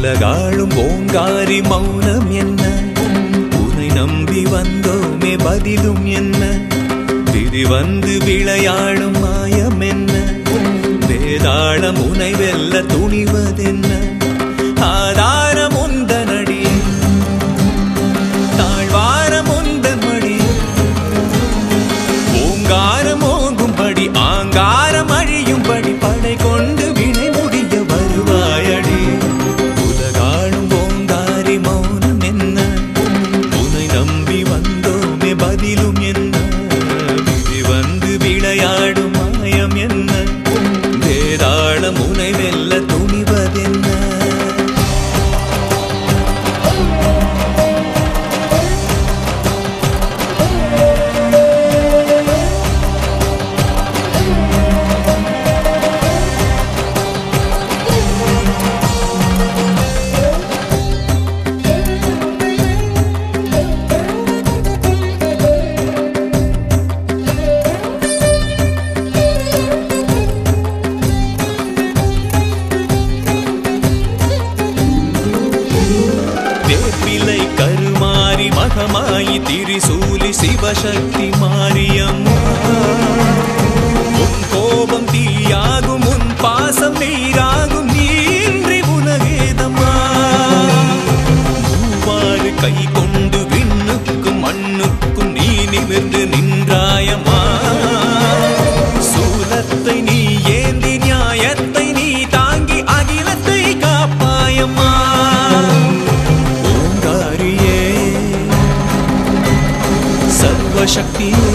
உலகாளும் ஓங்காரி மௌனம் என்ன? உன்னை நம்பி வந்தோமே பதிலும் என்ன? விதி வந்து விளையாடும் மாயம் என்ன? வேதாளம் உனை வெல்ல துணிவதென்ன? ஆதாரம் உந்தனடி, தாழ்வாரம் உந்தன் மடி. ஓங்காரம் ஓங்கும்படி ஆங்காரம் அழியும்படி படை கொண்டு வினை முடிய வருவாயடி. உலகாளும் ஓங்காரி மௌனம் என்ன? உன்னை நம்பி வந்தோமே பதிலும் என்ன? விதி வந்து விளையாடும் மாயம் என்ன? வேதாளம் உனை வெல்ல துணிவதென்ன? வேப்பிலை கருமாறி மகமாயி திரிசூலி சிவசக்தி மாரியம்மா. உன் கோபம் தீயாகும், உன் பாசம் நீராகும், நீன்றி உலகேதம்மா. மூவாறு கை கொண்டு விண்ணுக்கும் மண்ணுக்கும் நீ நிமிர்ந்து நின்றாயம்மா. சூலத்தை நீ ஏந்தி நியாயத்தை நீ தாங்கி அகிலத்தை காப்பாயம்மா. சக்தியே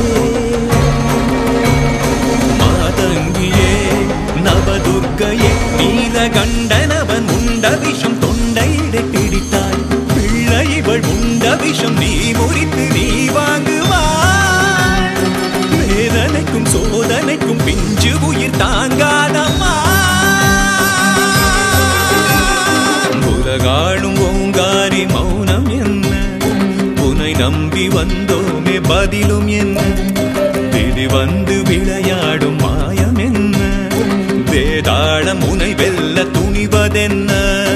மாதங்கியே நவதுர்க்கையே நீலகண்டனவன் உண்ட விஷம் தொண்டையிடை பிடித்தாய். பிள்ளை இவள் உண்ட விஷம் நீ முறித்து நீ வாங்குவாய். வேதனைக்கும் சோதனைக்கும் பிஞ்சு உயிர் தாங்காதம்மா. உலகாளும் ஓங்காரி மௌனம் என்ன? உன்னை நம்பி வந்தோமே பதிலும் என்ன? விதி வந்து விளையாடும் மாயம் என்ன? வேதாளம் உனை வெல்ல துணிவதென்ன?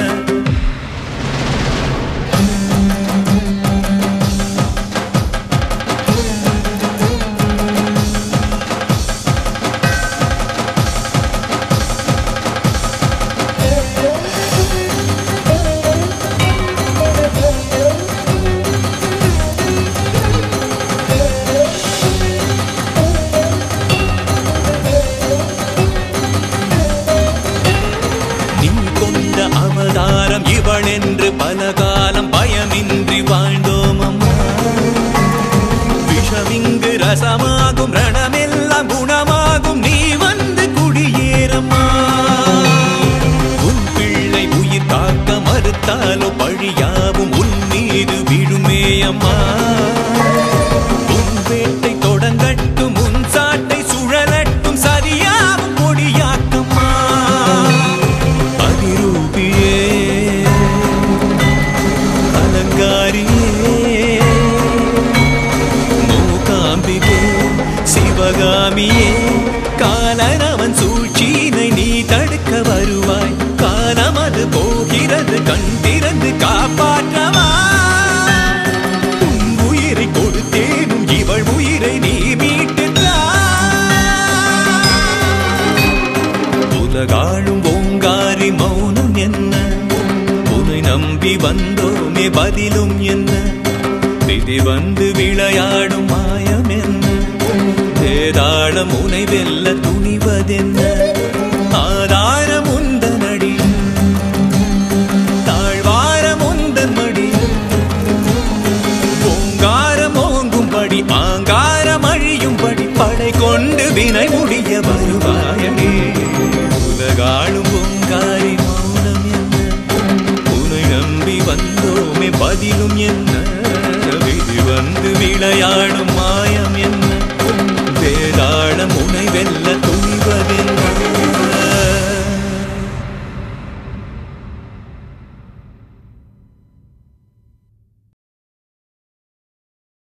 அவதாரம் இவள் என்று பலகாலம் பயமின்றி வாழ்ந்தோம் அம்மா. விஷமிங்கு ரசமாகும், ரணமெல்லாம் குணமாகும், நீ வந்து குடியேறம்மா. உன் பிள்ளை உயிர் காக்க மறுத்தாலோ பழியாவும் உன் மீது விழுமே அம்மா. உன் வேட்டை தொடங்கட்டும், உன் சாட்டை சுழலட்டும், சரியாவும் பொடியாக்கம்மா. சிவகாமியே காலனவன் சூழ்ச்சியினை நீ தடுக்க வருவாய். காலம் அது போகிறது, கண் திறந்து காப்பாற்றவா. உன் உயிரை கொடுத்தேனும் இவள் உயிரை நீ மீட்டுத்தாய். உலகாளும் ஓங்காரி மௌனம் என்ன? உன்னை நம்பி வந்தோமே பதிலும் என்ன? விதி வந்து விளையாடும் மாயம் என்ன? வேதாளம் உனை வெல்ல துணிவதென்ன? ஆதாரம் உந்தனடி, தாழ்வாரம் உந்தன் மடி. ஓங்காரம் ஓங்கும்படி ஆங்காரம் அழியும்படி படை கொண்டு வினை முடிய வருவாயடி. உலகாளும் ஓங்காரி மௌனம் என்ன? உன்னை நம்பி வந்தோமே பதிலும் என்ன? விதி வந்து விளையாடும்